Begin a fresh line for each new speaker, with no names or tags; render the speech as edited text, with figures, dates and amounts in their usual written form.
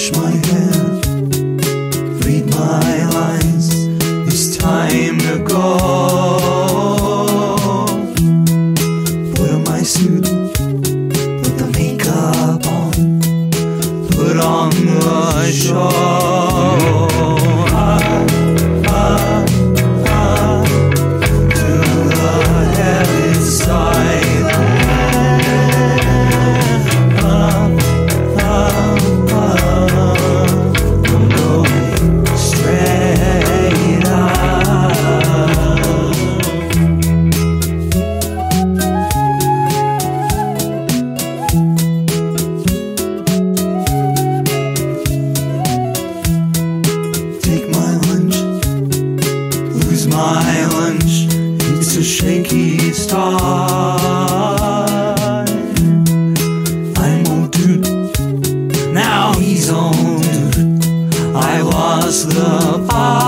Brush my hair, read my lines, it's time to go. Put on my suit, put the makeup on, put on the show. To the heavy side. I'm going straight up. Take my lunch, lose my lunch, it's a shaky start. I'm old dude, now he's old dude, I lost the fight.